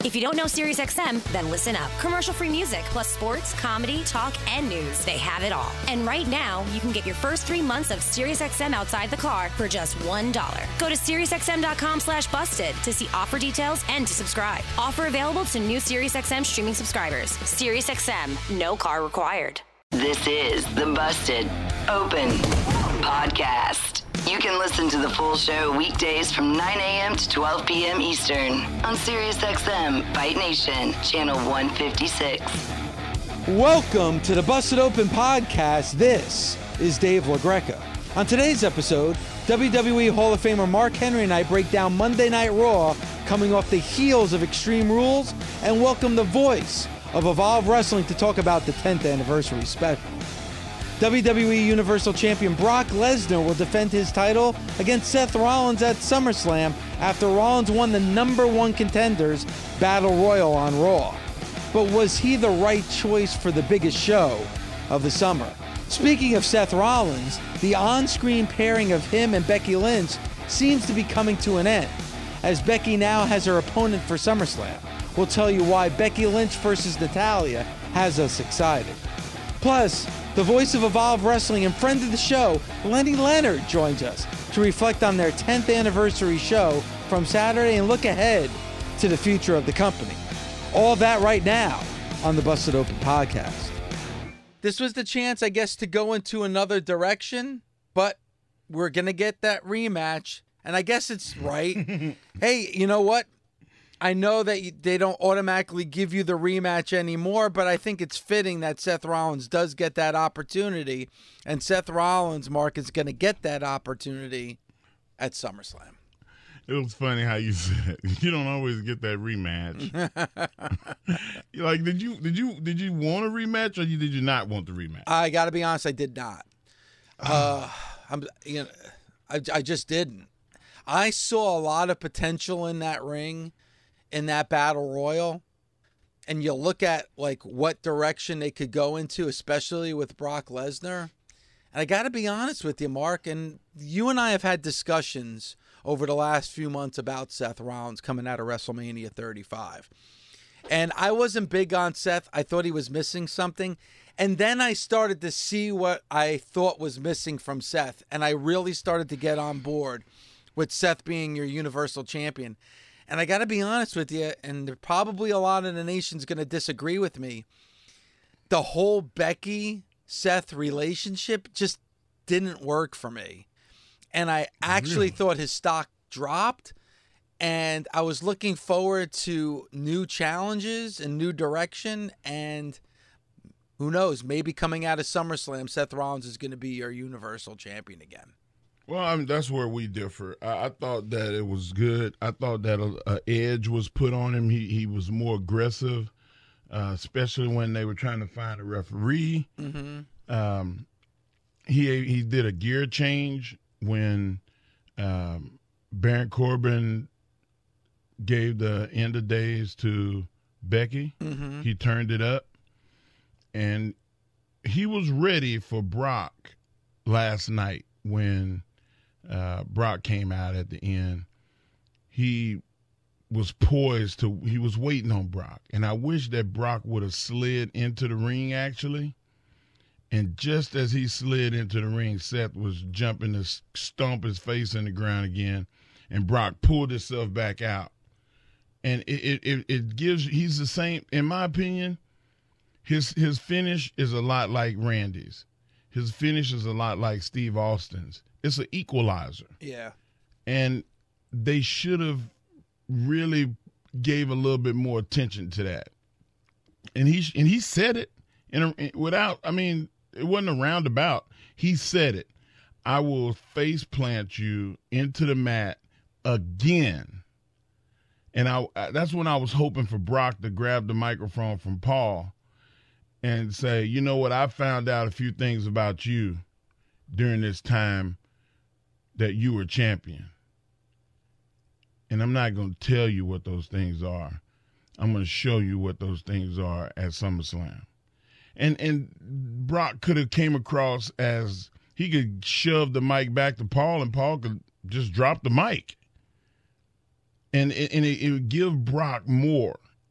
If you don't know SiriusXM, then listen up. Commercial-free music, plus sports, comedy, talk, and news. They have it all. And right now, you can get your first 3 months of SiriusXM outside the car for just $1. Go to SiriusXM.com/busted to see offer details and to subscribe. Offer available to new SiriusXM streaming subscribers. SiriusXM, no car required. This is the Busted Open Podcast. You can listen to the full show weekdays from 9 a.m. to 12 p.m. Eastern on SiriusXM Fight Nation, channel 156. Welcome to the Busted Open Podcast. This is Dave LaGreca. On today's episode, WWE Hall of Famer Mark Henry and I break down Monday Night Raw, coming off the heels of Extreme Rules, and welcome the voice of Evolve Wrestling to talk about the 10th anniversary special. WWE Universal Champion Brock Lesnar will defend his title against Seth Rollins at SummerSlam after Rollins won the #1 Contenders Battle Royal on Raw. But was he the right choice for the biggest show of the summer? Speaking of Seth Rollins, the on-screen pairing of him and Becky Lynch seems to be coming to an end, as Becky now has her opponent for SummerSlam. We'll tell you why Becky Lynch versus Natalya has us excited. Plus, the voice of Evolve Wrestling and friend of the show, Lenny Leonard, joins us to reflect on their 10th anniversary show from Saturday and look ahead to the future of the company. All that right now on the Busted Open Podcast. This was the chance, I guess, to go into another direction, but we're going to get that rematch, and I guess it's right. Hey, you know what? I know that they don't automatically give you the rematch anymore, but I think it's fitting that Seth Rollins does get that opportunity, and Seth Rollins, Mark, is going to get that opportunity at SummerSlam. It was funny how you said you don't always get that rematch. Like, did you want a rematch or did you not want the rematch? I got to be honest, I did not. I just didn't. I saw a lot of potential in that ring, in that battle royal, and you look at like what direction they could go into, especially with Brock Lesnar. And I got to be honest with you, Mark, and you and I have had discussions over the last few months about Seth Rollins coming out of WrestleMania 35. And I wasn't big on Seth. I thought he was missing something. And then I started to see what I thought was missing from Seth, and I really started to get on board with Seth being your Universal Champion. And I got to be honest with you, and probably a lot of the nation's going to disagree with me, the whole Becky-Seth relationship just didn't work for me. And I actually thought his stock dropped, and I was looking forward to new challenges and new direction, and who knows, maybe coming out of SummerSlam, Seth Rollins is going to be your Universal Champion again. Well, that's where we differ. I thought that it was good. I thought that an edge was put on him. He was more aggressive, especially when they were trying to find a referee. Mm-hmm. He did a gear change when Baron Corbin gave the end of days to Becky. Mm-hmm. He turned it up, and he was ready for Brock last night when Brock came out at the end. He was poised to, he was waiting on Brock. And I wish that Brock would have slid into the ring, actually. And just as he slid into the ring, Seth was jumping to stomp his face in the ground again. And Brock pulled himself back out. And it gives, he's the same, in my opinion, his finish is a lot like Randy's. His finish is a lot like Steve Austin's. It's an equalizer. Yeah. And they should have really gave a little bit more attention to that. And he said it without, I mean, it wasn't a roundabout. He said it. I will face plant you into the mat again. And that's when I was hoping for Brock to grab the microphone from Paul and say, you know what, I found out a few things about you during this time that you were champion. And I'm not going to tell you what those things are. I'm going to show you what those things are at SummerSlam. And Brock could have came across as he could shove the mic back to Paul and Paul could just drop the mic. And it would give Brock more.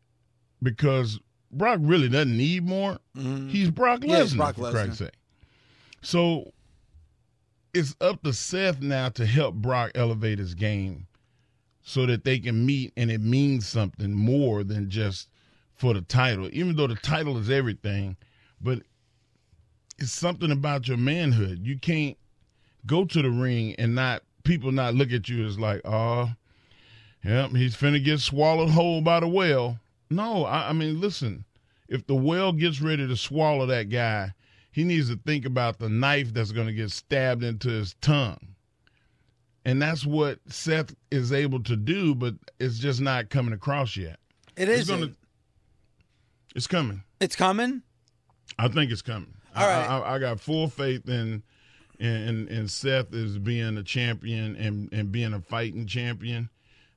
because Brock really doesn't need more. Mm-hmm. He's Brock Lesnar, he's Brock for Lesnar. Christ's sake. So it's up to Seth now to help Brock elevate his game so that they can meet and it means something more than just for the title, even though the title is everything, but it's something about your manhood. You can't go to the ring and people not look at you as like, oh, yep, he's finna get swallowed whole by the whale. No, I mean, listen, if the whale gets ready to swallow that guy, he needs to think about the knife that's going to get stabbed into his tongue. And that's what Seth is able to do, but it's just not coming across yet. It's coming. It's coming? I think it's coming. All right. I got full faith in Seth as being a champion and being a fighting champion.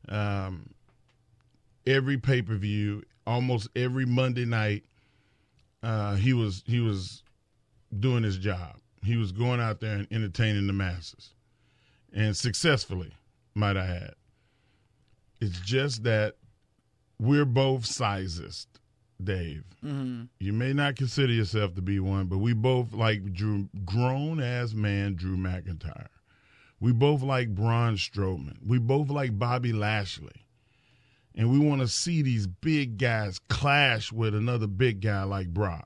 Every pay-per-view, almost every Monday night, he was doing his job. He was going out there and entertaining the masses, and successfully, might I add. It's just that we're both sizist, Dave. Mm-hmm. You may not consider yourself to be one, but we both like grown-ass man Drew McIntyre. We both like Braun Strowman. We both like Bobby Lashley. And we want to see these big guys clash with another big guy like Brock.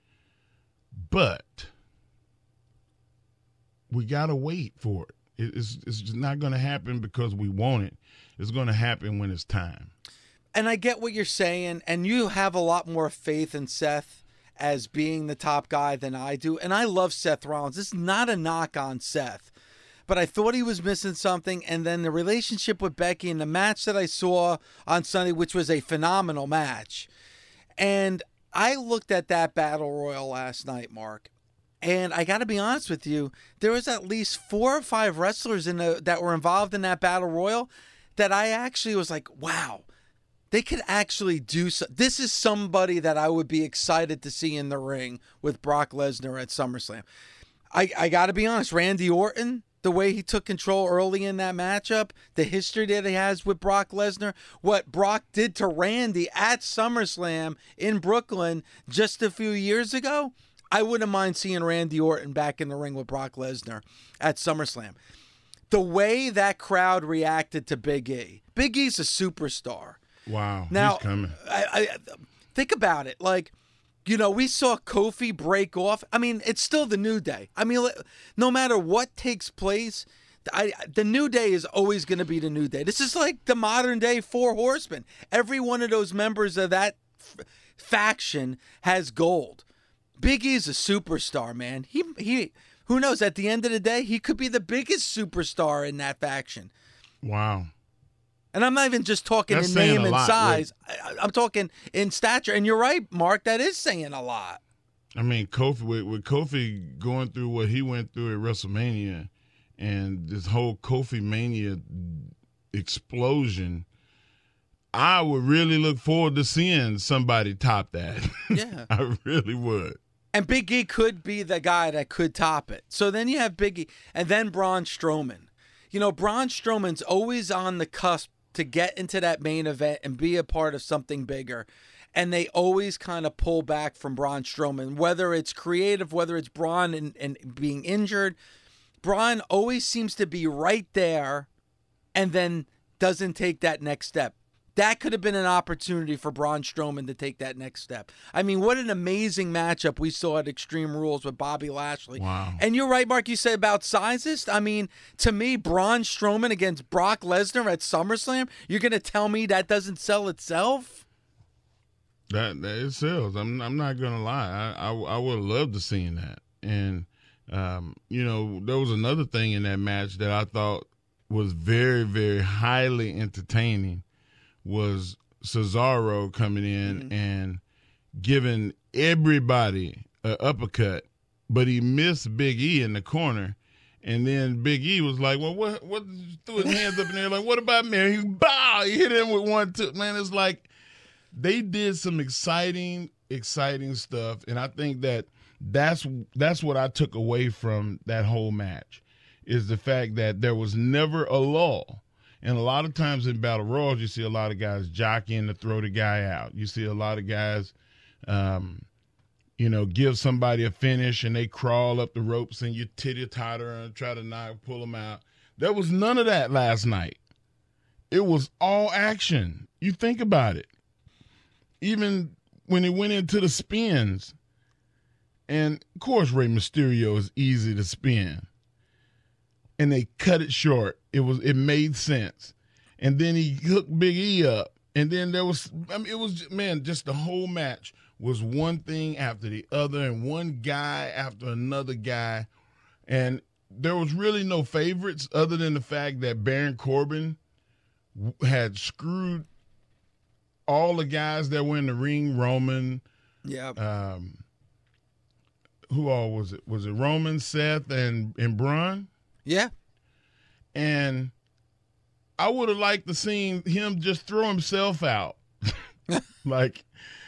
But we got to wait for it. It's just not going to happen because we want it. It's going to happen when it's time. And I get what you're saying, and you have a lot more faith in Seth as being the top guy than I do. And I love Seth Rollins. This is not a knock on Seth. But I thought he was missing something, and then the relationship with Becky and the match that I saw on Sunday, which was a phenomenal match. And I looked at that Battle Royal last night, Mark, and I got to be honest with you, there was at least 4 or 5 wrestlers that were involved in that Battle Royal that I actually was like, wow, they could actually do so. This is somebody that I would be excited to see in the ring with Brock Lesnar at SummerSlam. I got to be honest, Randy Orton, the way he took control early in that matchup, the history that he has with Brock Lesnar, what Brock did to Randy at SummerSlam in Brooklyn just a few years ago, I wouldn't mind seeing Randy Orton back in the ring with Brock Lesnar at SummerSlam. The way that crowd reacted to Big E. Big E's a superstar. Wow, Now, he's coming. I think about it. Like, you know, we saw Kofi break off. I mean, it's still the New Day. I mean, no matter what takes place, the New Day is always going to be the New Day. This is like the modern day Four Horsemen. Every one of those members of that faction has gold. Big E's a superstar, man. He who knows, at the end of the day, he could be the biggest superstar in that faction. Wow. And I'm not even just talking That's in saying name a and lot, size. I'm talking in stature. And you're right, Mark, that is saying a lot. I mean, Kofi, with Kofi going through what he went through at WrestleMania and this whole Kofi Mania explosion, I would really look forward to seeing somebody top that. Yeah. I really would. And Big E could be the guy that could top it. So then you have Big E and then Braun Strowman. You know, Braun Strowman's always on the cusp to get into that main event and be a part of something bigger. And they always kind of pull back from Braun Strowman, whether it's creative, whether it's Braun and being injured. Braun always seems to be right there and then doesn't take that next step. That could have been an opportunity for Braun Strowman to take that next step. I mean, what an amazing matchup we saw at Extreme Rules with Bobby Lashley. Wow. And you're right, Mark, you said about sizes. I mean, to me, Braun Strowman against Brock Lesnar at SummerSlam, you're going to tell me that doesn't sell itself? That it sells. I'm not gonna lie. I would love to see that. And you know, there was another thing in that match that I thought was very, very highly entertaining was Cesaro coming in and giving everybody an uppercut, but he missed Big E in the corner. And then Big E was like, well, what threw his hands up in there like, what about me? He hit him with 1-2. Man, it's like they did some exciting stuff. And I think that's what I took away from that whole match is the fact that there was never a lull. And a lot of times in battle royals, you see a lot of guys jockeying to throw the guy out. You see a lot of guys, give somebody a finish and they crawl up the ropes and you titty-totter and try to pull them out. There was none of that last night. It was all action. You think about it. Even when it went into the spins, and of course Rey Mysterio is easy to spin, and they cut it short. It made sense. And then he hooked Big E up. And then just the whole match was one thing after the other and one guy after another guy. And there was really no favorites other than the fact that Baron Corbin had screwed all the guys that were in the ring. Roman. Yeah. Who all was it? Was it Roman, Seth, and Braun? Yeah. And I would have liked to seen him just throw himself out. Like,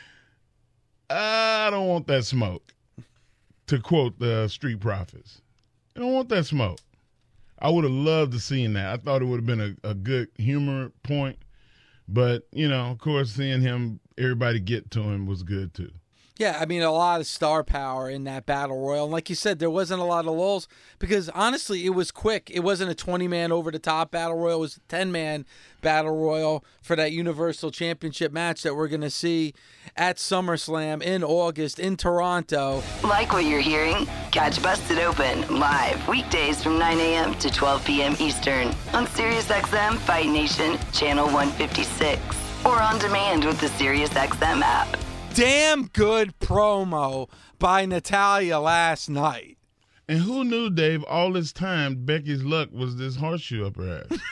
I don't want that smoke, to quote the Street Profits. I don't want that smoke. I would have loved to seen that. I thought it would have been a good humor point. But, of course, seeing everybody get to him was good too. Yeah, I mean, a lot of star power in that battle royal. And like you said, there wasn't a lot of lulls because, honestly, it was quick. It wasn't a 20-man over-the-top battle royal. It was a 10-man battle royal for that Universal Championship match that we're going to see at SummerSlam in August in Toronto. Like what you're hearing? Catch Busted Open live weekdays from 9 a.m. to 12 p.m. Eastern on SiriusXM Fight Nation Channel 156 or on demand with the SiriusXM app. Damn good promo by Natalya last night. And who knew, Dave, all this time Becky's luck was this horseshoe up her ass?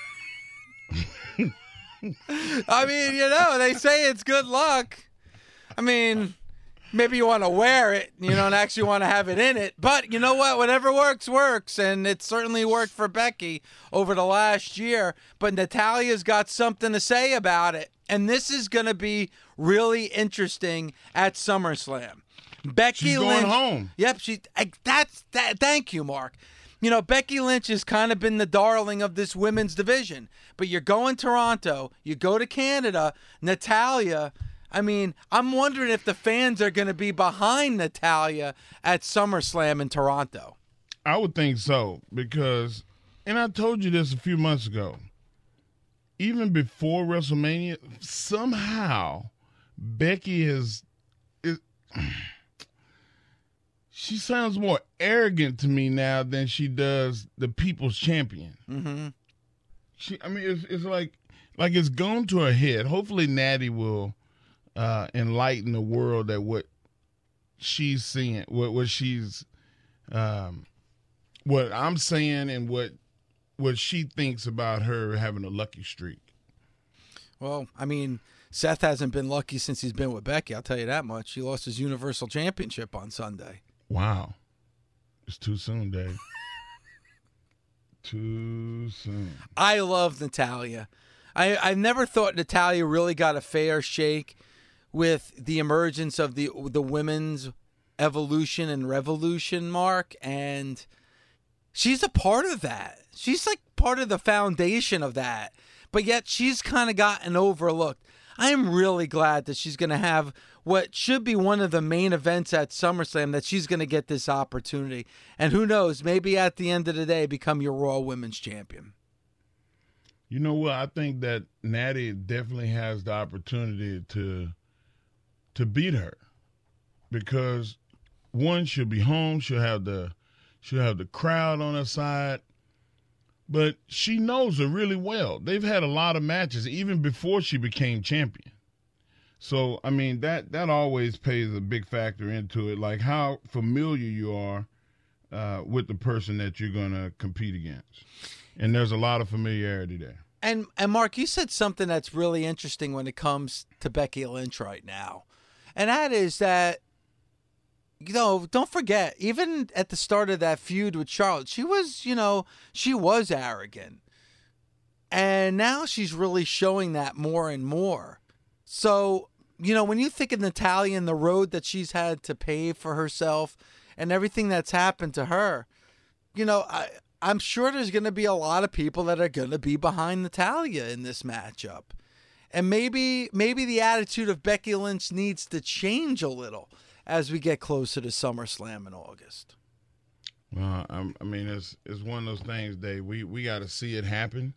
I mean, they say it's good luck. I mean, maybe you want to wear it, and actually want to have it in it. But you know what? Whatever works, works. And it certainly worked for Becky over the last year. But Natalya's got something to say about it. And this is going to be really interesting at SummerSlam. She's Lynch, going home. Yep, thank you, Mark. Becky Lynch has kind of been the darling of this women's division. But you're going Toronto, you go to Canada, Natalya. I mean, I'm wondering if the fans are going to be behind Natalya at SummerSlam in Toronto. I would think so because, and I told you this a few months ago, even before WrestleMania, somehow Becky she sounds more arrogant to me now than she does the People's Champion. Mm-hmm. It's like it's gone to her head. Hopefully Natty will enlighten the world at what she's seeing, what she's, what I'm saying, and what she thinks about her having a lucky streak. Well, I mean, Seth hasn't been lucky since he's been with Becky. I'll tell you that much. He lost his Universal Championship on Sunday. Wow. It's too soon, Dave. Too soon. I love Natalya. I never thought Natalya really got a fair shake with the emergence of the women's evolution and revolution, Mark, and she's a part of that. She's like part of the foundation of that, but yet she's kind of gotten overlooked. I am really glad that she's going to have what should be one of the main events at SummerSlam, that she's going to get this opportunity. And who knows, maybe at the end of the day, become your Raw Women's Champion. You know what? I think that Natty definitely has the opportunity to beat her because, one, she'll be home. She'll have the crowd on her side. But she knows her really well. They've had a lot of matches even before she became champion. So, I mean, that always plays a big factor into it, like how familiar you are with the person that you're going to compete against. And there's a lot of familiarity there. And Mark, you said something that's really interesting when it comes to Becky Lynch right now. And that is that, don't forget, even at the start of that feud with Charlotte, she was arrogant. And now she's really showing that more and more. So, when you think of Natalya and the road that she's had to pave for herself and everything that's happened to her, I'm sure there's going to be a lot of people that are going to be behind Natalya in this matchup. And maybe the attitude of Becky Lynch needs to change a little as we get closer to SummerSlam in August. Well, I mean, it's one of those things, Dave. We got to see it happen.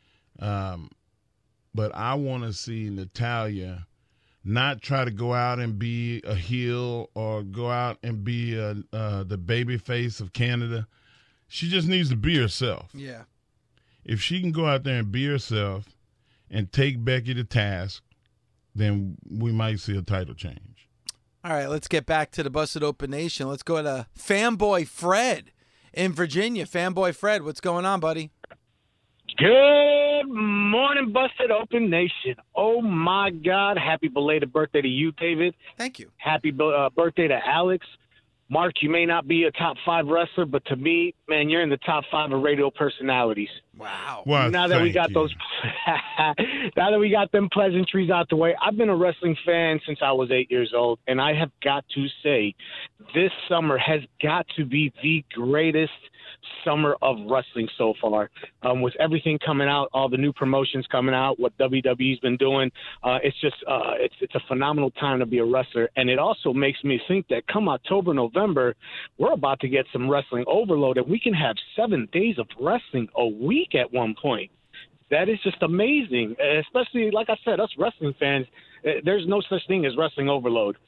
But I want to see Natalya not try to go out and be a heel or go out and be the baby face of Canada. She just needs to be herself. Yeah. If she can go out there and be herself and take Becky to task, then we might see a title change. All right, let's get back to the Busted Open Nation. Let's go to Fanboy Fred in Virginia. Fanboy Fred, what's going on, buddy? Good morning, Busted Open Nation. Oh, my God. Happy belated birthday to you, David. Thank you. Happy birthday to Alex. Mark, you may not be a top 5 wrestler, but to me, man, you're in the top 5 of radio personalities. Wow. Well, now that we got those, now that we got them pleasantries out the way, I've been a wrestling fan since I was 8 years old, and I have got to say, this summer has got to be the greatest summer of wrestling so far. With everything coming out, all the new promotions coming out, what WWE's been doing, it's just it's a phenomenal time to be a wrestler. And it also makes me think that come October, November, we're about to get some wrestling overload, and we can have 7 days of wrestling a week at one point. That is just amazing, especially, like I said, us wrestling fans, there's no such thing as wrestling overload.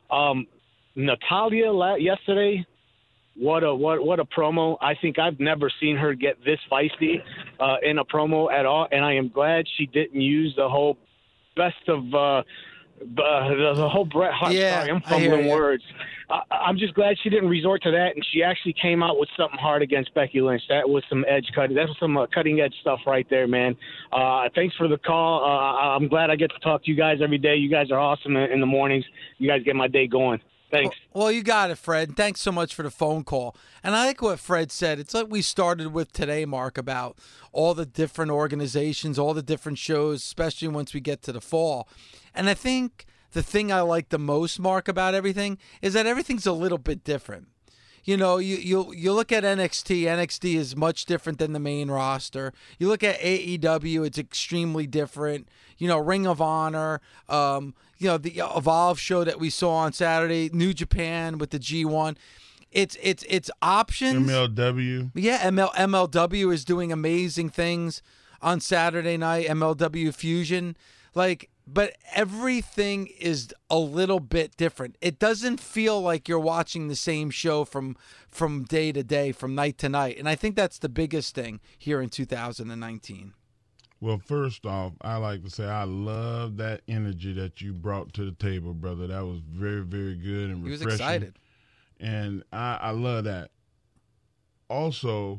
Natalya yesterday, what a promo. I think I've never seen her get this feisty in a promo at all, and I am glad she didn't use the whole best of the whole Bret Hart. Yeah, Sorry, I'm fumbling words. I'm just glad she didn't resort to that, and she actually came out with something hard against Becky Lynch. That was some edge cutting. That was some cutting edge stuff right there, man. Thanks for the call. I'm glad I get to talk to you guys every day. You guys are awesome in the mornings. You guys get my day going. Thanks. Well, you got it, Fred. Thanks so much for the phone call. And I like what Fred said. It's like we started with today, Mark, about all the different organizations, all the different shows, especially once we get to the fall. And I think the thing I like the most, Mark, about everything is that everything's a little bit different. You know, you look at NXT. NXT is much different than the main roster. You look at AEW, it's extremely different. You know, Ring of Honor, the Evolve show that we saw on Saturday, New Japan with the G1. It's options. MLW. Yeah, MLW is doing amazing things on Saturday night, MLW Fusion. But everything is a little bit different. It doesn't feel like you're watching the same show from day to day, from night to night. And I think that's the biggest thing here in 2019. Well, first off, I like to say I love that energy that you brought to the table, brother. That was very, very good and refreshing. He was excited. And I love that. Also,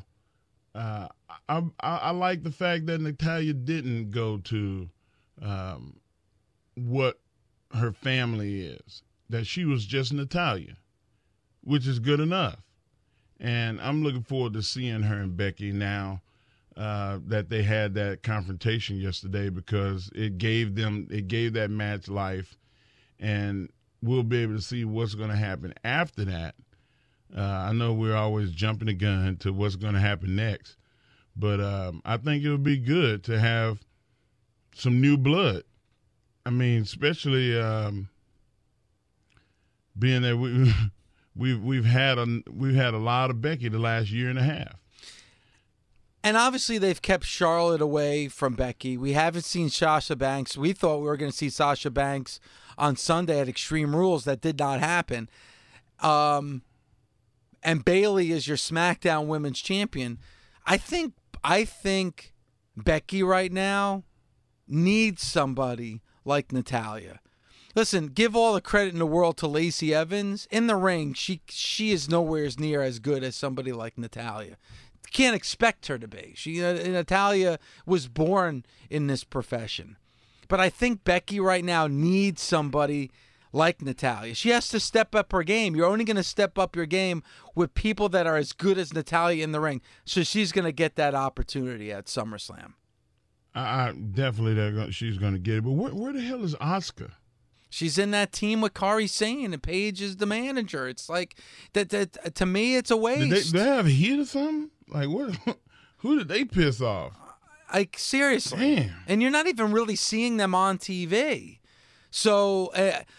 I like the fact that Natalya didn't go to what her family is, that she was just Natalya, which is good enough. And I'm looking forward to seeing her and Becky now that they had that confrontation yesterday, because it gave that match life, and we'll be able to see what's going to happen after that. I know we're always jumping the gun to what's going to happen next, but I think it would be good to have some new blood. I mean, especially being that we've had a lot of Becky the last year and a half. And obviously they've kept Charlotte away from Becky. We haven't seen Sasha Banks. We thought we were going to see Sasha Banks on Sunday at Extreme Rules. That did not happen. And Bayley is your SmackDown Women's Champion. I think Becky right now needs somebody like Natalya. Listen, give all the credit in the world to Lacey Evans. In the ring, she is nowhere near as good as somebody like Natalya. Can't expect her to be. Natalya was born in this profession. But I think Becky right now needs somebody like Natalya. She has to step up her game. You're only going to step up your game with people that are as good as Natalya in the ring. So she's going to get that opportunity at SummerSlam. I definitely she's going to get it. But where the hell is Asuka? She's in that team with Kairi Sane, and Paige is the manager. It's like that. To me, it's a waste. Do they have heat or something? Like, what? Who did they piss off? Like, seriously. Damn. And you're not even really seeing them on TV. So,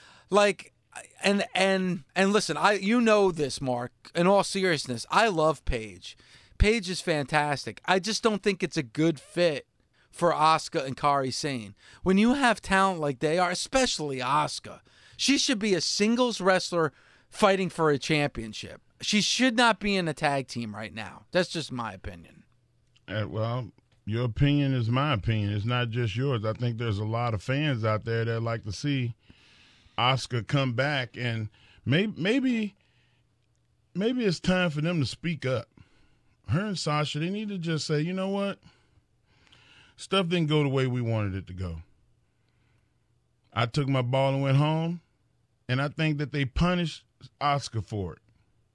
and listen, you know this, Mark. In all seriousness, I love Paige. Paige is fantastic. I just don't think it's a good fit for Asuka and Kairi Sane. When you have talent like they are, especially Asuka, she should be a singles wrestler fighting for a championship. She should not be in a tag team right now. That's just my opinion. Well, your opinion is my opinion. It's not just yours. I think there's a lot of fans out there that like to see Asuka come back, and maybe it's time for them to speak up. Her and Sasha, they need to just say, you know what? Stuff didn't go the way we wanted it to go. I took my ball and went home, and I think that they punished Asuka for it.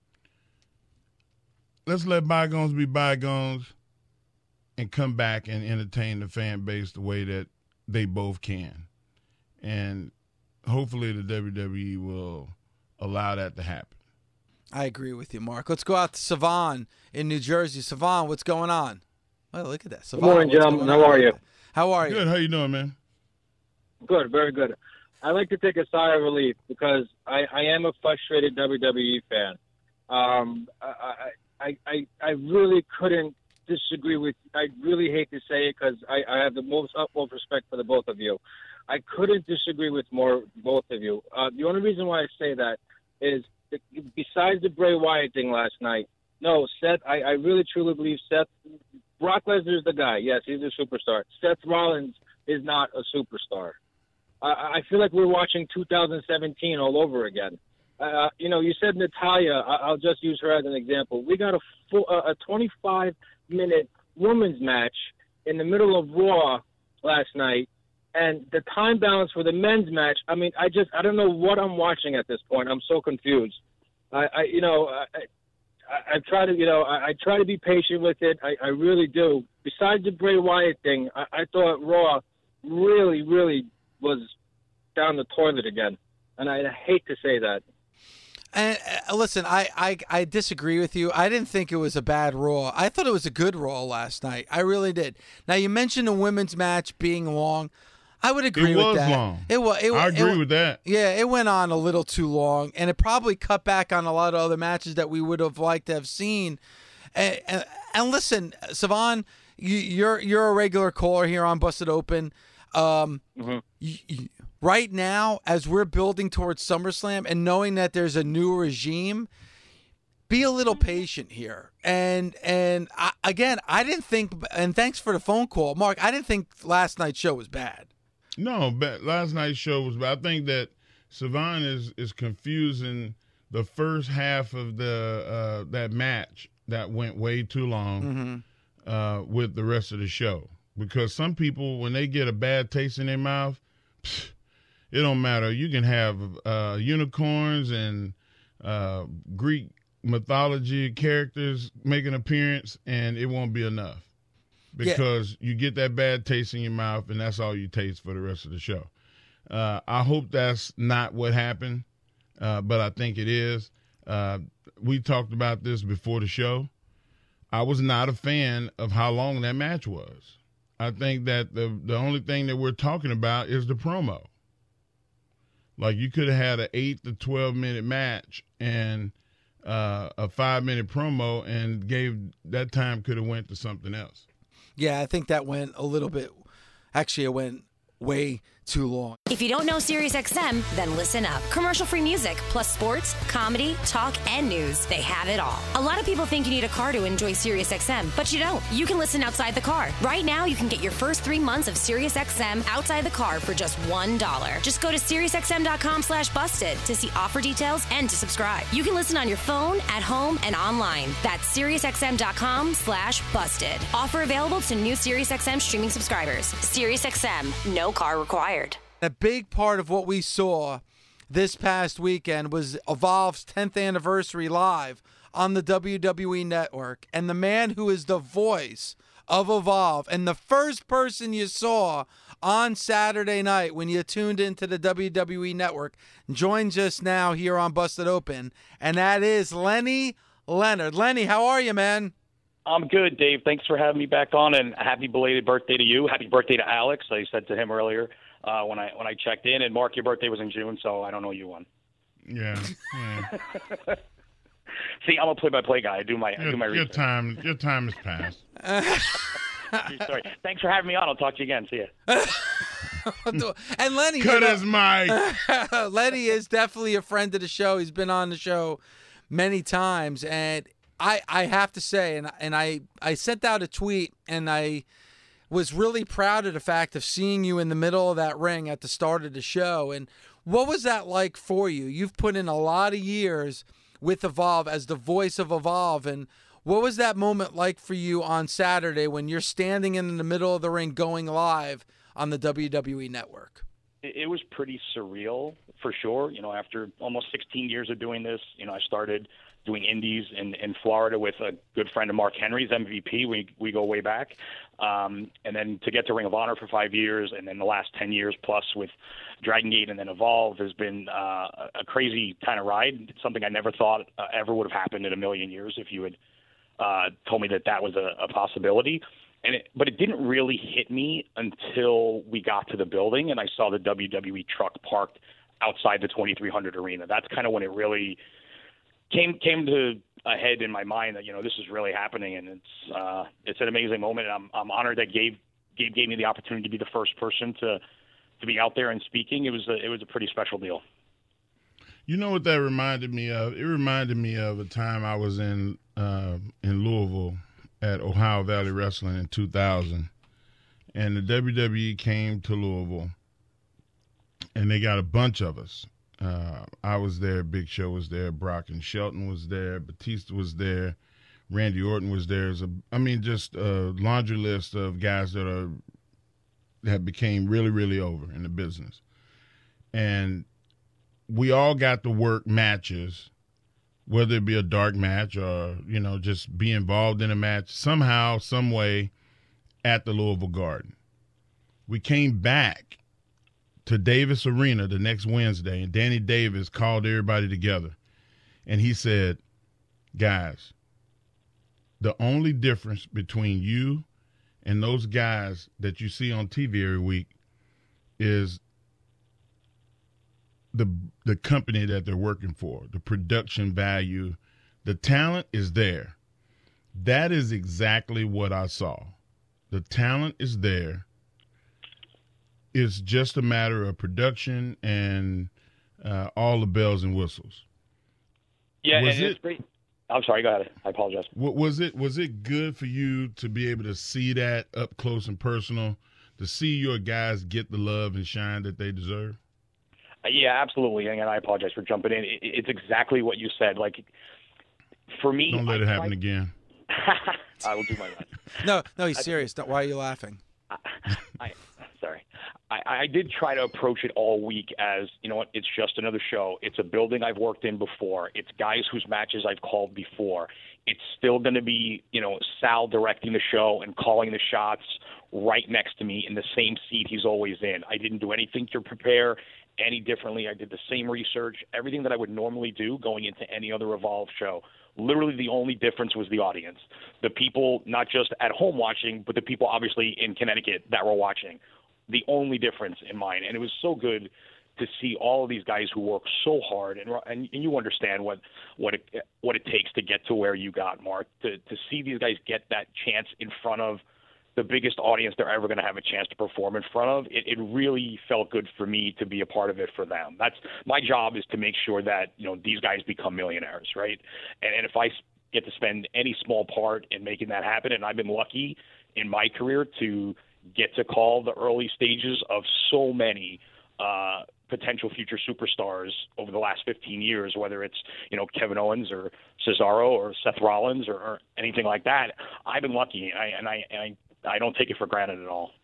Let's let bygones be bygones and come back and entertain the fan base the way that they both can. And hopefully the WWE will allow that to happen. I agree with you, Mark. Let's go out to Savon in New Jersey. Savon, what's going on? Well, look at that. Savon, good morning, gentlemen. How are you? How are you? Good. How you doing, man? Good, very good. I like to take a sigh of relief because I am a frustrated WWE fan. I really couldn't disagree with. I really hate to say it because I have the utmost respect for the both of you. I couldn't disagree with both of you. The only reason why I say that is besides the Bray Wyatt thing last night. No, Seth. I really truly believe Seth. Brock Lesnar is the guy. Yes, he's a superstar. Seth Rollins is not a superstar. I feel like we're watching 2017 all over again. You said Natalya. I'll just use her as an example. We got a 25-minute women's match in the middle of Raw last night, and the time balance for the men's match. I mean, I don't know what I'm watching at this point. I'm so confused. I try to be patient with it. I really do. Besides the Bray Wyatt thing, I thought Raw really, really was down the toilet again, and I hate to say that. And listen, I disagree with you. I didn't think it was a bad Raw. I thought it was a good Raw last night. I really did. Now, you mentioned the women's match being long. I would agree with that. It was long. I agree with that. Yeah, it went on a little too long, and it probably cut back on a lot of other matches that we would have liked to have seen. And listen, Savon, you're a regular caller here on Busted Open. Right now, as we're building towards SummerSlam and knowing that there's a new regime, be a little patient here. And I didn't think, and thanks for the phone call, Mark, I didn't think last night's show was bad. No, but last night's show was bad. I think that Savon is confusing the first half of the that match that went way too long with the rest of the show. Because some people, when they get a bad taste in their mouth, it don't matter. You can have unicorns and Greek mythology characters make an appearance, and it won't be enough. Because you get that bad taste in your mouth, and that's all you taste for the rest of the show. I hope that's not what happened, but I think it is. We talked about this before the show. I was not a fan of how long that match was. I think that the only thing that we're talking about is the promo. Like, you could have had an 8 to 12-minute match and a 5-minute promo, and that time could have went to something else. Yeah, I think that went a little bit. Actually, it went way too long. If you don't know SiriusXM, then listen up. Commercial-free music, plus sports, comedy, talk, and news. They have it all. A lot of people think you need a car to enjoy SiriusXM, but you don't. You can listen outside the car. Right now, you can get your first 3 months of SiriusXM outside the car for just $1. Just go to SiriusXM.com/busted to see offer details and to subscribe. You can listen on your phone, at home, and online. That's SiriusXM.com/busted. Offer available to new SiriusXM streaming subscribers. SiriusXM, no car required. A big part of what we saw this past weekend was Evolve's 10th anniversary live on the WWE Network. And the man who is the voice of Evolve and the first person you saw on Saturday night when you tuned into the WWE Network joins us now here on Busted Open. And that is Lenny Leonard. Lenny, how are you, man? I'm good, Dave. Thanks for having me back on, and happy belated birthday to you. Happy birthday to Alex. I said to him earlier when I checked in. And Mark, your birthday was in June, so I don't know you won. Yeah. See, I'm a play-by-play guy. I do my research. Your time has passed. Sorry. Thanks for having me on. I'll talk to you again. See ya. And Lenny, cut his mic. Lenny is definitely a friend of the show. He's been on the show many times, and I have to say, and I sent out a tweet, and I was really proud of the fact of seeing you in the middle of that ring at the start of the show. And what was that like for you? You've put in a lot of years with Evolve as the voice of Evolve, and what was that moment like for you on Saturday when you're standing in the middle of the ring going live on the WWE Network? It was pretty surreal, for sure. After almost 16 years of doing this, I started doing indies in Florida with a good friend of Mark Henry's, MVP. We go way back. And then to get to Ring of Honor for 5 years, and then the last 10 years plus with Dragon Gate and then Evolve has been a crazy kind of ride. It's something I never thought ever would have happened in a million years if you had told me that was a possibility. But it didn't really hit me until we got to the building and I saw the WWE truck parked outside the 2300 arena. That's kind of when it really came to a head in my mind that this is really happening, and it's an amazing moment. And I'm honored that Gabe gave me the opportunity to be the first person to be out there and speaking. It was a pretty special deal. You know what that reminded me of? It reminded me of a time I was in Louisville at Ohio Valley Wrestling in 2000, and the WWE came to Louisville, and they got a bunch of us. I was there, Big Show was there, Brock and Shelton was there, Batista was there, Randy Orton was there. Just a laundry list of guys that became really, really over in the business. And we all got to work matches, whether it be a dark match or, just be involved in a match somehow, some way at the Louisville Garden. We came back to Davis Arena the next Wednesday, and Danny Davis called everybody together. And he said, guys, the only difference between you and those guys that you see on TV every week is the company that they're working for, the production value. The talent is there. That is exactly what I saw. The talent is there. It's just a matter of production and all the bells and whistles. Yeah, it's great. I'm sorry, go ahead. I apologize. Was it good for you to be able to see that up close and personal, to see your guys get the love and shine that they deserve? Yeah, absolutely. And I apologize for jumping in. It's exactly what you said. Like, for me, don't let it happen again. I will do my best. No, he's serious. Why are you laughing? Sorry. I did try to approach it all week as, it's just another show. It's a building I've worked in before. It's guys whose matches I've called before. It's still going to be, Sal directing the show and calling the shots right next to me in the same seat he's always in. I didn't do anything to prepare any differently. I did the same research, everything that I would normally do going into any other Evolve show. Literally the only difference was the audience. The people not just at home watching, but the people obviously in Connecticut that were watching. The only difference in mine. And it was so good to see all of these guys who work so hard, and you understand what it takes to get to where you got, Mark, to see these guys get that chance in front of the biggest audience they're ever going to have a chance to perform in front of. It really felt good for me to be a part of it for them. That's my job, is to make sure that, these guys become millionaires, right? And if I get to spend any small part in making that happen, and I've been lucky in my career to get to call the early stages of so many potential future superstars over the last 15 years, whether it's, Kevin Owens or Cesaro or Seth Rollins or anything like that. I've been lucky, and I don't take it for granted at all.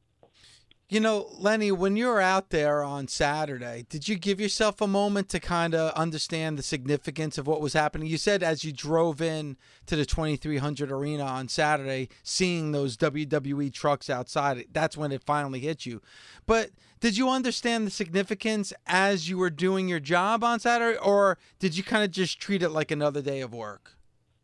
Lenny, when you were out there on Saturday, did you give yourself a moment to kind of understand the significance of what was happening? You said as you drove in to the 2300 arena on Saturday, seeing those WWE trucks outside, that's when it finally hit you. But did you understand the significance as you were doing your job on Saturday, or did you kind of just treat it like another day of work?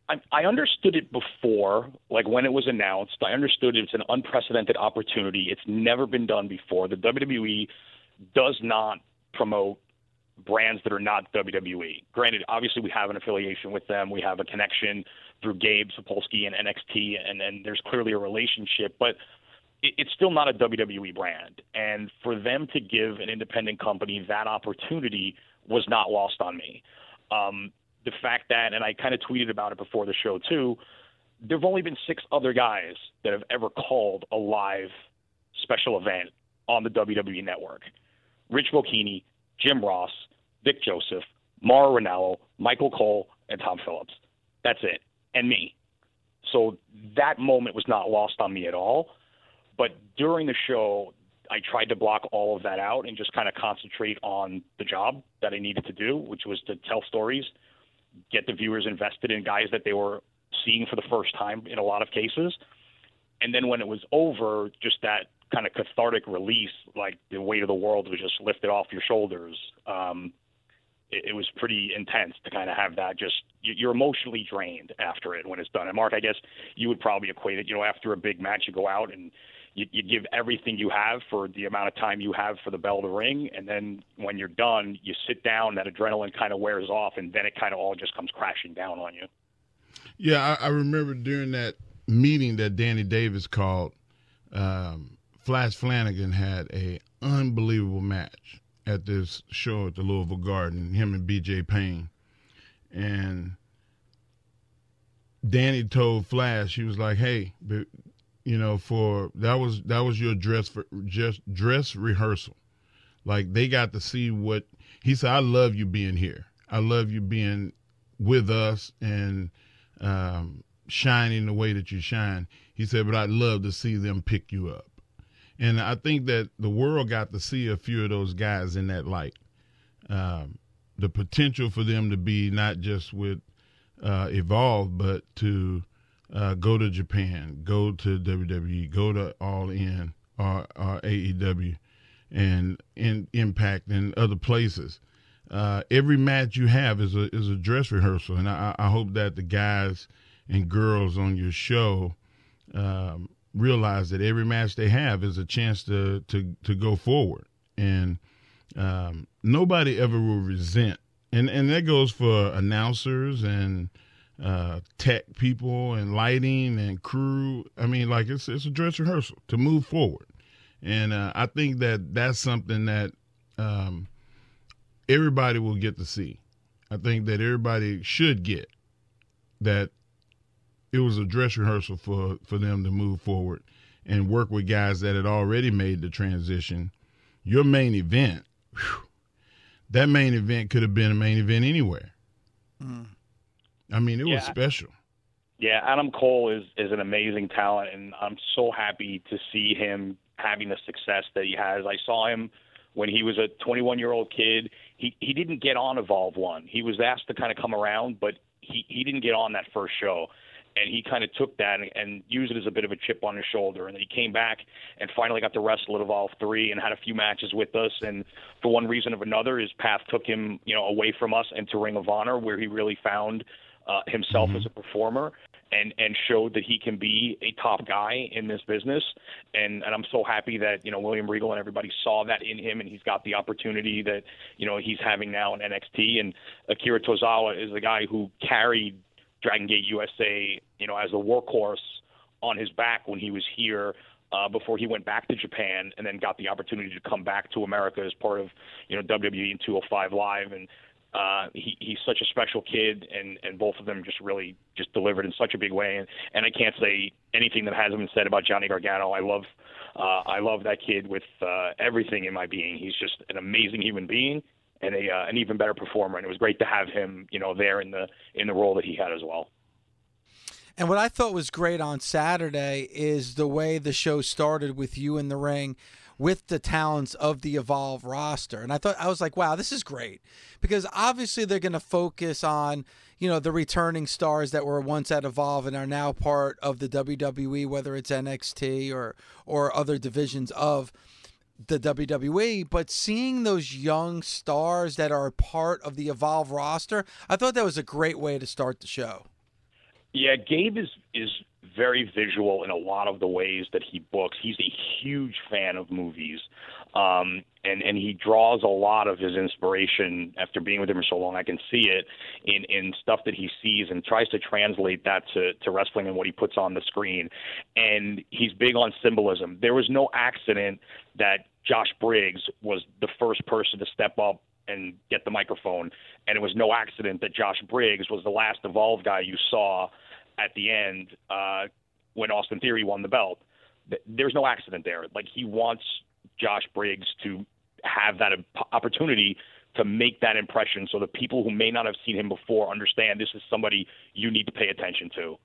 I understood it before, like when it was announced. I understood it's an unprecedented opportunity. It's never been done before. The WWE does not promote brands that are not WWE. Granted, obviously we have an affiliation with them. We have a connection through Gabe Sapolsky and NXT, and there's clearly a relationship, but it's still not a WWE brand. And for them to give an independent company that opportunity was not lost on me. The fact that, and I kind of tweeted about it before the show too, there have only been 6 other guys that have ever called a live special event on the WWE network. Rich Bocchini, Jim Ross, Vic Joseph, Mauro Ranallo, Michael Cole, and Tom Phillips. That's it. And me. So that moment was not lost on me at all. But during the show, I tried to block all of that out and just kind of concentrate on the job that I needed to do, which was to tell stories, get the viewers invested in guys that they were seeing for the first time in a lot of cases. And then when it was over, just that kind of cathartic release, like the weight of the world was just lifted off your shoulders. It was pretty intense to kind of have that. Just you're emotionally drained after it when it's done. And Mark, I guess you would probably equate it, after a big match, you go out and you give everything you have for the amount of time you have for the bell to ring. And then when you're done, you sit down, that adrenaline kind of wears off, and then it kind of all just comes crashing down on you. Yeah, I remember during that meeting that Danny Davis called, Flash Flanagan had a unbelievable match at this show at the Louisville Garden, him and BJ Payne. And Danny told Flash, he was like, hey, that was your dress rehearsal. Like, they got to see what he said. I love you being here. I love you being with us and shining the way that you shine. He said, but I'd love to see them pick you up. And I think that the world got to see a few of those guys in that light. The potential for them to be not just with Evolve, but to go to Japan, go to WWE, go to All In or AEW, and in Impact and other places. Every match you have is a dress rehearsal, and I hope that the guys and girls on your show realize that every match they have is a chance to go forward, and nobody ever will resent. And that goes for announcers and tech people and lighting and crew. I mean, like it's a dress rehearsal to move forward. And I think that that's something that everybody will get to see. I think that everybody should get that it was a dress rehearsal for them to move forward and work with guys that had already made the transition. Your main event, that main event could have been a main event anywhere. Mm. I mean, it was special. Yeah, Adam Cole is an amazing talent, and I'm so happy to see him having the success that he has. I saw him when he was a 21-year-old kid. He didn't get on Evolve 1. He was asked to kind of come around, but he didn't get on that first show. And he kind of took that and used it as a bit of a chip on his shoulder. And then he came back and finally got to wrestle at Evolve 3 and had a few matches with us. And for one reason or another, his path took him, away from us into Ring of Honor, where he really found himself as a performer and showed that he can be a top guy in this business. And I'm so happy that, William Regal and everybody saw that in him, and he's got the opportunity that, he's having now in NXT. And Akira Tozawa is the guy who carried Dragon Gate USA, as a workhorse on his back when he was here before he went back to Japan and then got the opportunity to come back to America as part of, WWE and 205 Live. And he's such a special kid, and both of them really delivered in such a big way. And I can't say anything that hasn't been said about Johnny Gargano. I love that kid with everything in my being. He's just an amazing human being and an even better performer. And it was great to have him, there in the role that he had as well. And what I thought was great on Saturday is the way the show started with you in the ring with the talents of the Evolve roster. And I was like, wow, this is great, because obviously they're going to focus on, the returning stars that were once at Evolve and are now part of the WWE, whether it's NXT or other divisions of the WWE. But seeing those young stars that are part of the Evolve roster, I thought that was a great way to start the show. Yeah, Gabe is very visual in a lot of the ways that he books. He's a huge fan of movies, and he draws a lot of his inspiration after being with him for so long. I can see it in stuff that he sees and tries to translate that to wrestling and what he puts on the screen. And he's big on symbolism. There was no accident that Josh Briggs was the first person to step up and get the microphone, and it was no accident that Josh Briggs was the last Evolve guy you saw at the end when Austin Theory won the belt. There's no accident there. Like, he wants Josh Briggs to have that opportunity to make that impression so that people who may not have seen him before understand this is somebody you need to pay attention to.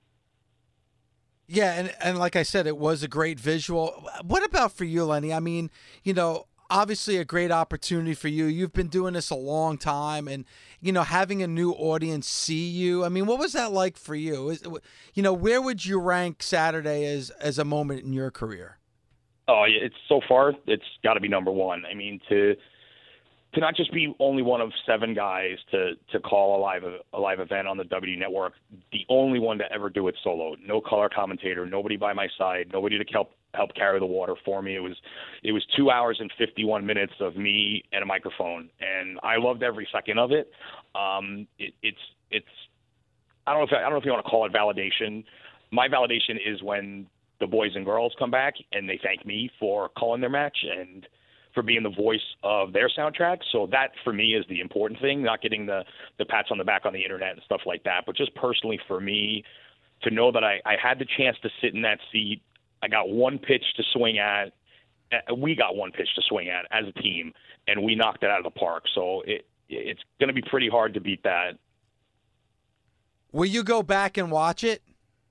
Yeah, and like I said, it was a great visual. What about for you, Lenny? I mean, obviously a great opportunity for you. You've been doing this a long time, and, having a new audience see you. I mean, what was that like for you? Where would you rank Saturday as a moment in your career? Oh, it's so far, it's got to be number one. I mean, to not just be only one of 7 guys to call a live event on the WWE Network, the only one to ever do it solo. No color commentator, nobody by my side, nobody to help carry the water for me. It was 2 hours and 51 minutes of me and a microphone, and I loved every second of it. It's I don't know if you want to call it validation. My validation is when the boys and girls come back and they thank me for calling their match and for being the voice of their soundtrack. So that, for me, is the important thing, not getting the pats on the back on the internet and stuff like that, but just personally for me to know that I had the chance to sit in that seat. I got one pitch to swing at. We got one pitch to swing at as a team, and we knocked it out of the park. So it's going to be pretty hard to beat that. Will you go back and watch it?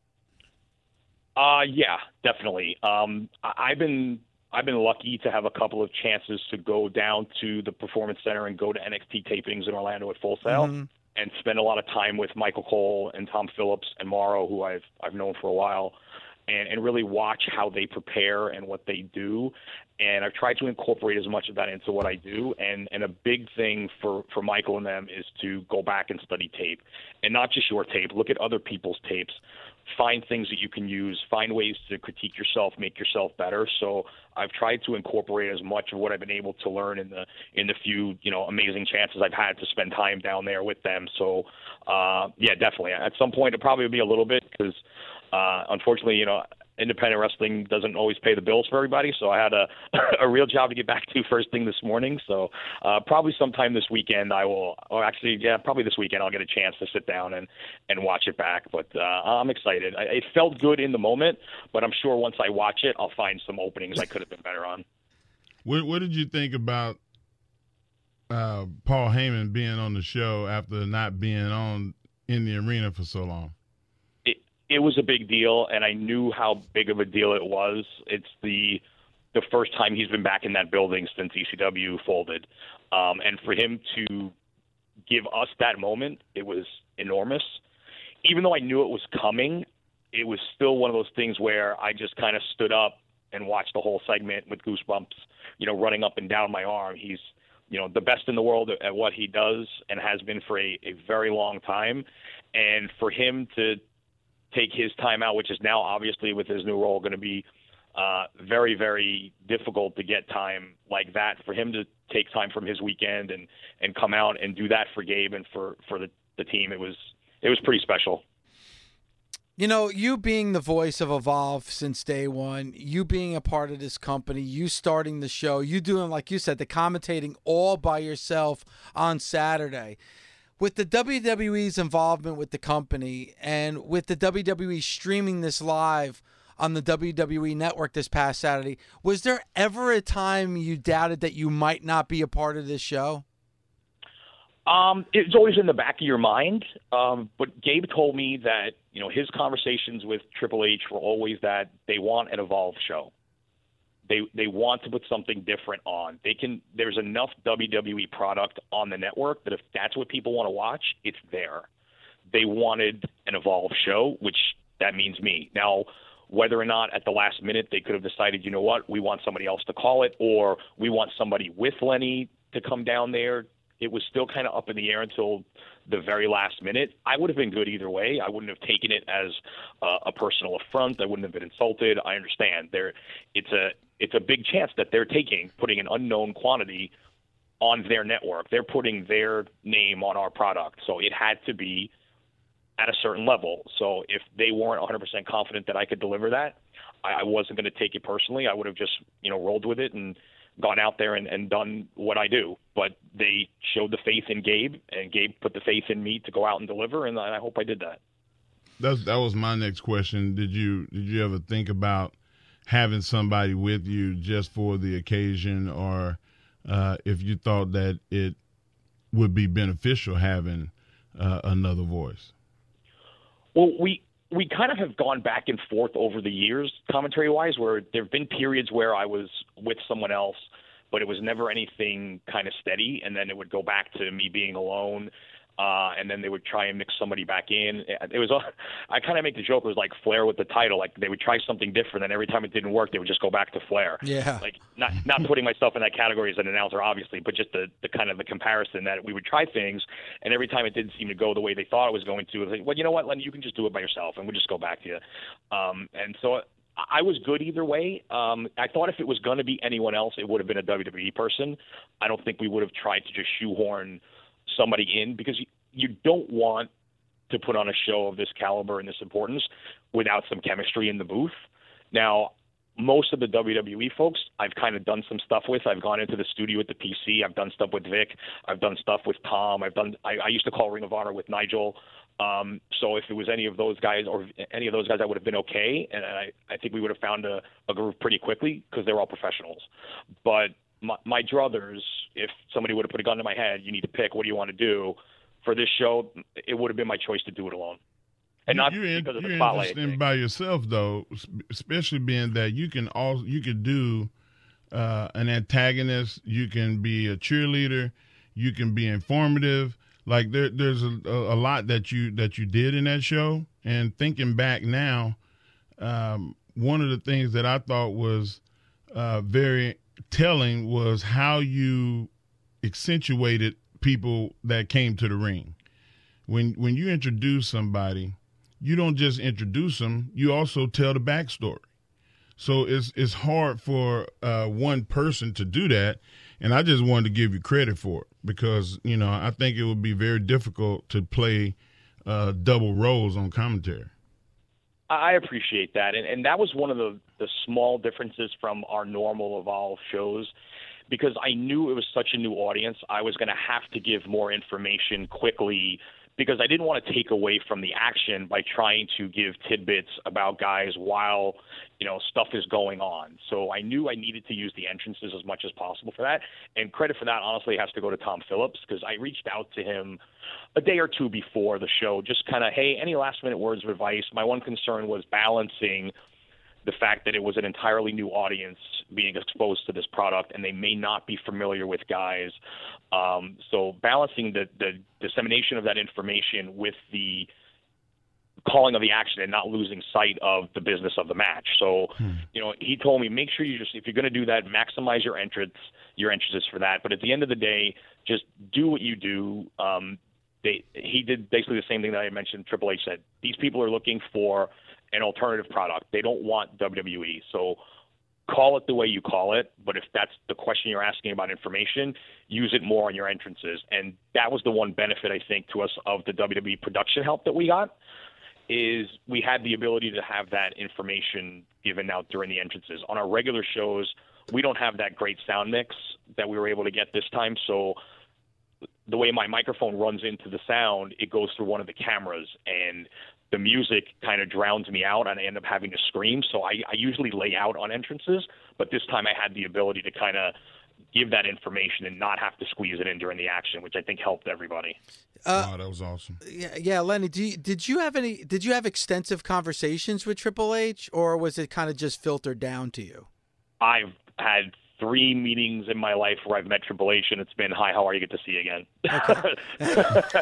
Yeah, definitely. I've been lucky to have a couple of chances to go down to the Performance Center and go to NXT tapings in Orlando at Full Sail, and spend a lot of time with Michael Cole and Tom Phillips and Morrow, who I've known for a while, and really watch how they prepare and what they do. And I've tried to incorporate as much of that into what I do. And a big thing for Michael and them is to go back and study tape, and not just your tape. Look at other people's tapes. Find things that you can use, find ways to critique yourself, make yourself better. So I've tried to incorporate as much of what I've been able to learn in the few, amazing chances I've had to spend time down there with them. So, yeah, definitely. At some point, it probably would be a little bit because, unfortunately, independent wrestling doesn't always pay the bills for everybody. So I had a real job to get back to first thing this morning. So probably sometime this weekend probably this weekend I'll get a chance to sit down and watch it back. But I'm excited. It felt good in the moment, but I'm sure once I watch it, I'll find some openings I could have been better on. What did you think about Paul Heyman being on the show after not being on in the arena for so long? It was a big deal, and I knew how big of a deal it was. It's the first time he's been back in that building since ECW folded. And for him to give us that moment, it was enormous. Even though I knew it was coming, it was still one of those things where I just kind of stood up and watched the whole segment with goosebumps, running up and down my arm. He's, the best in the world at what he does and has been for a very long time. And for him to take his time out, which is now obviously with his new role going to be very, very difficult to get time like that. For him to take time from his weekend and come out and do that for Gabe and for the team, it was pretty special. You being the voice of Evolve since day one, you being a part of this company, you starting the show, you doing, like you said, the commentating all by yourself on Saturday. With the WWE's involvement with the company and with the WWE streaming this live on the WWE Network this past Saturday, was there ever a time you doubted that you might not be a part of this show? It's always in the back of your mind. But Gabe told me that, his conversations with Triple H were always that they want an Evolve show. They want to put something different on. There's enough WWE product on the network that if that's what people want to watch, it's there. They wanted an Evolve show, which that means me. Now, whether or not at the last minute they could have decided, we want somebody else to call it, or we want somebody with Lenny to come down there it was still kind of up in the air until the very last minute. I would have been good either way. I wouldn't have taken it as a personal affront. I wouldn't have been insulted. I understand. It's a big chance that they're putting an unknown quantity on their network. They're putting their name on our product. So it had to be at a certain level. So if they weren't 100% confident that I could deliver that, I wasn't going to take it personally. I would have just, rolled with it and gone out there and done what I do. But they showed the faith in Gabe, and Gabe put the faith in me to go out and deliver, and I hope I did that. That was my next question. Did you ever think about having somebody with you just for the occasion, or if you thought that it would be beneficial having another voice? Well, we kind of have gone back and forth over the years, commentary-wise, where there have been periods where I was with someone else, but it was never anything kind of steady, and then it would go back to me being alone, and then they would try and mix somebody back in. I kind of make the joke, it was like Flair with the title. Like, they would try something different, and every time it didn't work, they would just go back to Flair. Yeah. Like, not putting myself in that category as an announcer, obviously, but just the kind of the comparison that we would try things, and every time it didn't seem to go the way they thought it was going to, it was like, well, you know what, Len, you can just do it by yourself, and we'll just go back to you. And so I was good either way. I thought if it was going to be anyone else, it would have been a WWE person. I don't think we would have tried to just shoehorn somebody in, because you don't want to put on a show of this caliber and this importance without some chemistry in the booth. Now, most of the WWE folks I've kind of done some stuff with. I've gone into the studio with the PC. I've done stuff with Vic. I've done stuff with Tom. I used to call Ring of Honor with Nigel. So if it was any of those guys I would have been okay. And I think we would have found a groove pretty quickly, because they're all professionals. But my druthers, if somebody would have put a gun to my head, you need to pick, what do you want to do? For this show, it would have been my choice to do it alone. And not because of the spotlight. You're interesting by yourself, though, especially being that you could do an antagonist, you can be a cheerleader, you can be informative. Like there's a lot that you did in that show. And thinking back now, one of the things that I thought was very telling was how you accentuated people that came to the ring. When you introduce somebody, you don't just introduce them, you also tell the backstory. So it's hard for one person to do that, and I just wanted to give you credit for it, because I think it would be very difficult to play double roles on commentary. I appreciate that, and that was one of the small differences from our normal Evolve shows, because I knew it was such a new audience. I was going to have to give more information quickly, because I didn't want to take away from the action by trying to give tidbits about guys while, stuff is going on. So I knew I needed to use the entrances as much as possible for that. And credit for that, honestly, has to go to Tom Phillips, because I reached out to him a day or two before the show, just kind of, hey, any last-minute words of advice? My one concern was balancing the fact that it was an entirely new audience being exposed to this product, and they may not be familiar with guys. So balancing the dissemination of that information with the calling of the action and not losing sight of the business of the match. So, he told me, make sure if you're going to do that, maximize your entrances for that. But at the end of the day, just do what you do. He did basically the same thing that I mentioned. Triple H said, these people are looking for an alternative product. They don't want WWE. So call it the way you call it. But if that's the question you're asking about information, use it more on your entrances. And that was the one benefit, I think, to us of the WWE production help that we got, is we had the ability to have that information given out during the entrances. On our regular shows, we don't have that great sound mix that we were able to get this time. So the way my microphone runs into the sound, it goes through one of the cameras, and the music kind of drowns me out, and I end up having to scream. So I usually lay out on entrances, but this time I had the ability to kind of give that information and not have to squeeze it in during the action, which I think helped everybody. Wow, that was awesome. Yeah, Lenny, did you have extensive conversations with Triple H, or was it kind of just filtered down to you? I've had 3 meetings in my life where I've met Triple H, and it's been, hi, how are you? Good to see you again.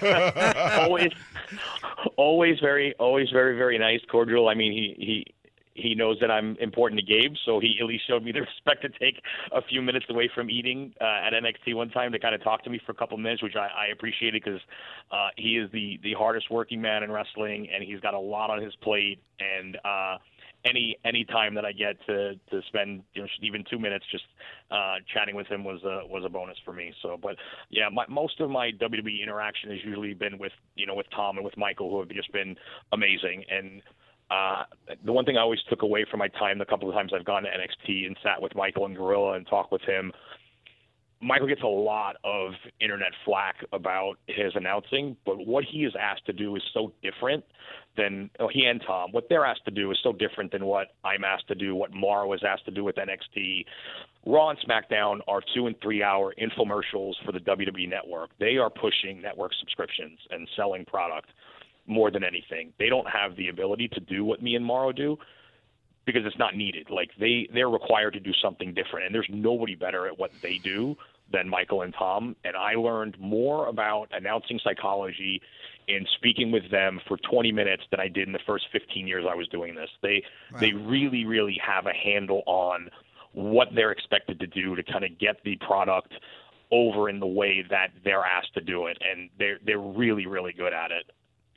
Okay. always very, very, very nice, cordial. I mean, he knows that I'm important to Gabe, so he at least showed me the respect to take a few minutes away from eating at NXT one time to kind of talk to me for a couple minutes, which I appreciated because he is the hardest working man in wrestling, and he's got a lot on his plate. And any time that I get to spend even 2 minutes just chatting with him was a bonus for me. So, but yeah, most of my WWE interaction has usually been with Tom and with Michael, who have just been amazing. And the one thing I always took away from my time, the couple of times I've gone to NXT and sat with Michael and Gorilla and talked with him, Michael gets a lot of internet flack about his announcing, but what he is asked to do is so different than he and Tom. What they're asked to do is so different than what I'm asked to do, what Mara was asked to do with NXT. Raw and SmackDown are 2 and 3 hour infomercials for the WWE Network. They are pushing network subscriptions and selling product more than anything. They don't have the ability to do what me and Morrow do because it's not needed. Like they're required to do something different, and there's nobody better at what they do than Michael and Tom. And I learned more about announcing psychology in speaking with them for 20 minutes than I did in the first 15 years I was doing this. They really, really have a handle on what they're expected to do to kind of get the product over in the way that they're asked to do it, and they're really, really good at it.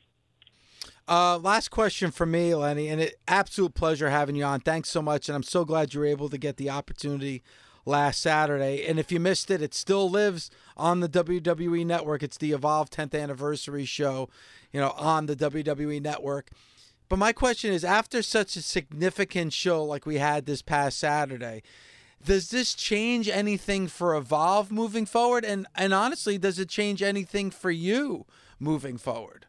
Last question for me, Lenny, and an absolute pleasure having you on. Thanks so much, and I'm so glad you were able to get the opportunity last Saturday. And if you missed it, it still lives on the WWE Network. It's the Evolve 10th anniversary show, on the WWE Network. But my question is, after such a significant show like we had this past Saturday, does this change anything for Evolve moving forward? And honestly, does it change anything for you moving forward?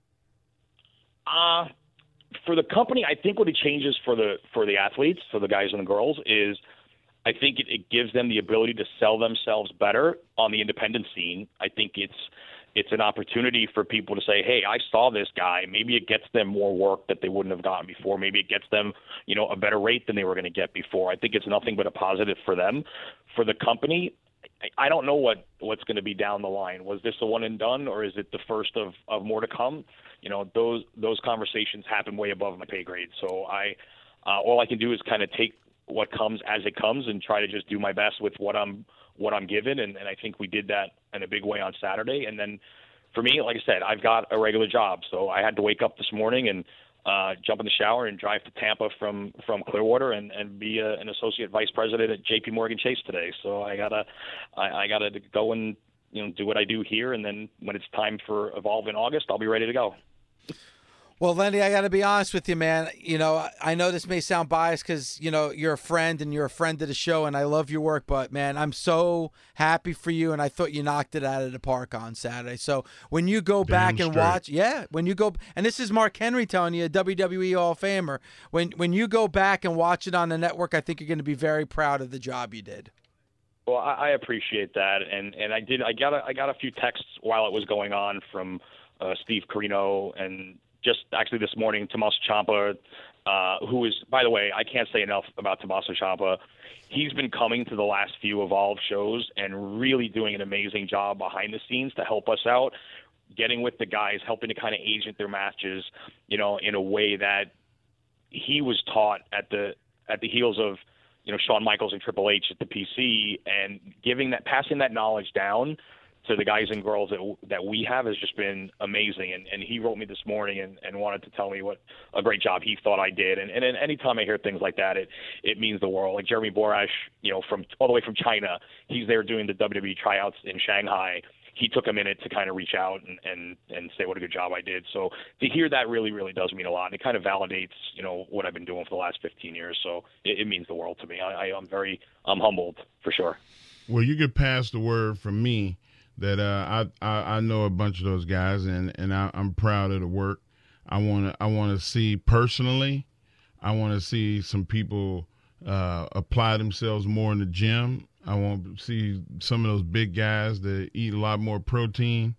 For the company, I think what it changes for the athletes, for the guys and the girls, is I think it gives them the ability to sell themselves better on the independent scene. I think it's an opportunity for people to say, hey, I saw this guy. Maybe it gets them more work that they wouldn't have gotten before. Maybe it gets them, a better rate than they were going to get before. I think it's nothing but a positive for them. For the company, I don't know what's going to be down the line. Was this a one and done, or is it the first of more to come? Those conversations happen way above my pay grade. So all I can do is kind of take what comes as it comes and try to just do my best with what I'm given. And I think we did that in a big way on Saturday. And then for me, like I said, I've got a regular job. So I had to wake up this morning and jump in the shower and drive to Tampa from Clearwater and be an associate vice president at JP Morgan Chase today. So I gotta go and do what I do here, and then when it's time for Evolve in August, I'll be ready to go. Well, Lenny, I got to be honest with you, man. I know this may sound biased because, you're a friend and you're a friend of the show and I love your work, but man, I'm so happy for you. And I thought you knocked it out of the park on Saturday. So when you go back and watch, when you go, and this is Mark Henry telling you, a WWE Hall of Famer, when you go back and watch it on the network, I think you're going to be very proud of the job you did. Well, I appreciate that. And I got a few texts while it was going on from Steve Corino and just actually this morning, Tommaso Ciampa, who is, by the way, I can't say enough about Tommaso Ciampa. He's been coming to the last few Evolve shows and really doing an amazing job behind the scenes to help us out, getting with the guys, helping to kind of agent their matches, in a way that he was taught at the heels of, Shawn Michaels and Triple H at the PC, and passing that knowledge down to the guys and girls that we have has just been amazing. And he wrote me this morning and wanted to tell me what a great job he thought I did. And anytime I hear things like that, it means the world. Like Jeremy Borash, from all the way from China, he's there doing the WWE tryouts in Shanghai. He took a minute to kind of reach out and say what a good job I did. So to hear that really, really does mean a lot. And it kind of validates, what I've been doing for the last 15 years. So it means the world to me. I'm humbled for sure. Well, you could pass the word from me that I know a bunch of those guys, and I'm proud of the work. I want to see personally. I want to see some people apply themselves more in the gym. I want to see some of those big guys that eat a lot more protein,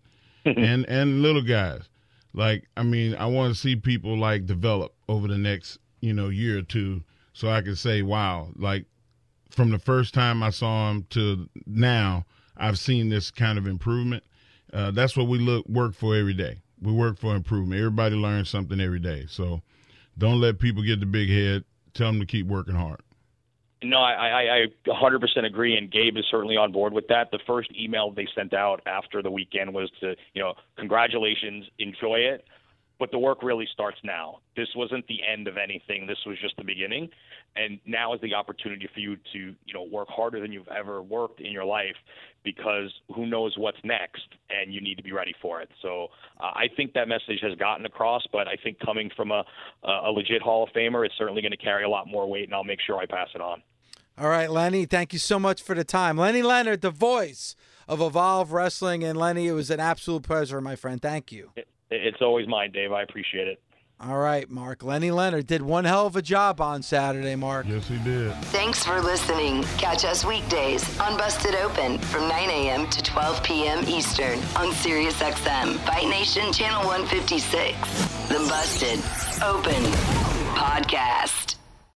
and little guys. I want to see people develop over the next year or two, so I can say, wow, from the first time I saw him to now, I've seen this kind of improvement. That's what we work for every day. We work for improvement. Everybody learns something every day. So don't let people get the big head. tell him to keep working hard. No, I 100% agree, and Gabe is certainly on board with that. The first email they sent out after the weekend was to, congratulations, enjoy it, but the work really starts now. This wasn't the end of anything. This was just the beginning, and now is the opportunity for you to, work harder than you've ever worked in your life, because who knows what's next, and you need to be ready for it. So I think that message has gotten across, but I think coming from a legit Hall of Famer, it's certainly going to carry a lot more weight, and I'll make sure I pass it on. All right, Lenny, thank you so much for the time. Lenny Leonard, the voice of Evolve Wrestling. And, Lenny, it was an absolute pleasure, my friend. Thank you. It's always mine, Dave. I appreciate it. All right, Mark. Lenny Leonard did one hell of a job on Saturday, Mark. Yes, he did. Thanks for listening. Catch us weekdays on Busted Open from 9 a.m. to 12 p.m. Eastern on SiriusXM, Fight Nation Channel 156. The Busted Open Podcast.